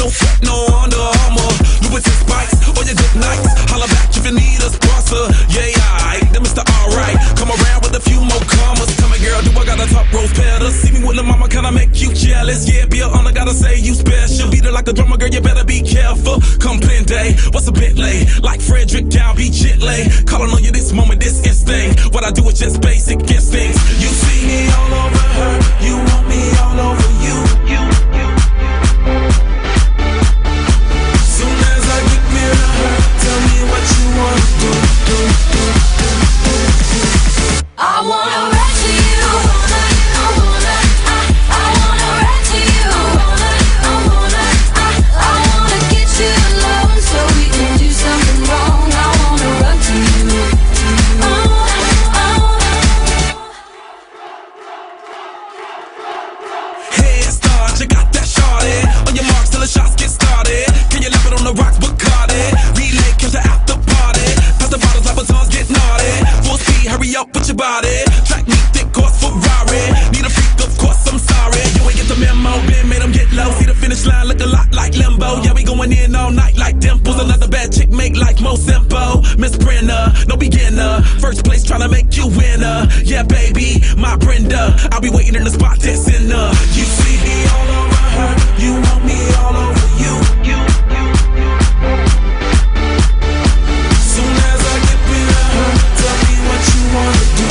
no sweat, no Under Armour. Louis spikes, or your good nights. Holla back if you need a sponsor. Yeah, alright, then Mr. Alright. Come around with a few more commas. Tell me, girl, do I got a top rose pedal? See me with the mama, can I make you jealous? Yeah, be a honor, gotta say you special. Beat it like a drummer, girl, you better be careful. Come day, what's a bit late? Like Frederick down, be Chitley. Calling on you this moment, this instinct. What I do is just basic instincts. You see me all over her, you want me all over you. Soon as I get near to her, tell me what you wanna do. I wanna rap to you. I wanna rap to you. I wanna get you alone so we can do something wrong. I wanna run to you. Head start, you got that shawty. On your marks till the shots get started. Can you love it on the rocks, Bacardi? Relay, catch the after party. Pass the bottles like batons, get naughty. Full speed, hurry up with your body. Track me, thick horse, Ferrari. Need a freak, of course, I'm sorry. You ain't get the memo, Ben made them get low. See the finish line, look a lot like Limbo. Yeah, we going in all night like dimples. Another bad chick make life more simple. Miss Brenna, no beginner. First place tryna make you winner. Yeah, baby, my Brenda. I'll be waiting in the spot that's in her. You see me all over her, you want me all over you. Soon as I get rid of her, tell me what you wanna do.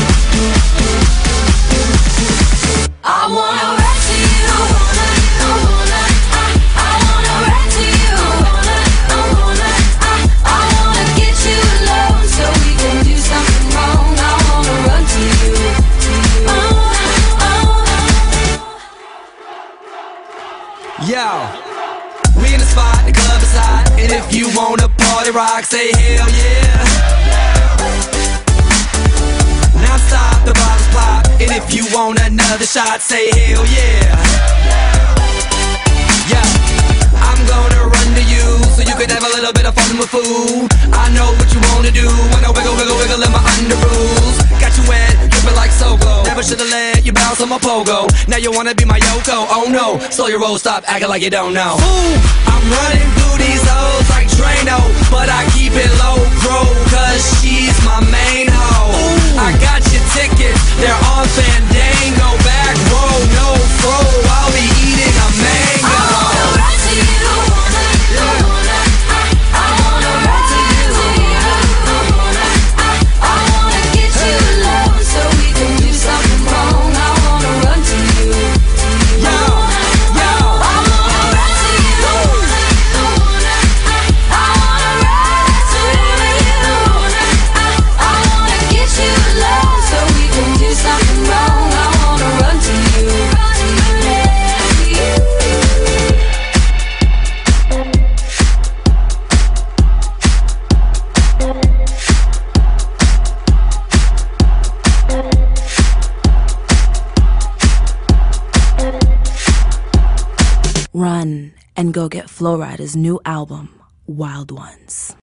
I wanna rap to you. I wanna rap to you. I wanna get you alone so we can do something wrong. I wanna run to you. Yo, we in the spot, the club is hot, and if you wanna party rock, say hell yeah. Now stop, the bottles pop, and if you want another shot, say hell yeah. Yeah, I'm gonna run to you, so you can have a little bit of fun with food. I know what you wanna do, wanna wiggle, wiggle, wiggle in my under rules. Got you wet, dripping like Soglo. Never should've let you bounce on my pogo. Now you wanna be my Yoko, oh no. Slow your roll, stop acting like you don't know. Ooh, I'm running through these hoes like Drano, but I keep it low, bro, cause she's my main hoe. I got your tickets, they're on Fandango. Back row, no fro, I'll be eating a mango. I wanna rap to you. I wanna rap to you. I wanna get you alone so we can do something wrong. I wanna run to you. Yo, yo. I wanna rap to you. I wanna rap to you. I wanna get you alone so we can do something wrong. I wanna run to you. Run and go get Flo Rida's new album, Wild Ones.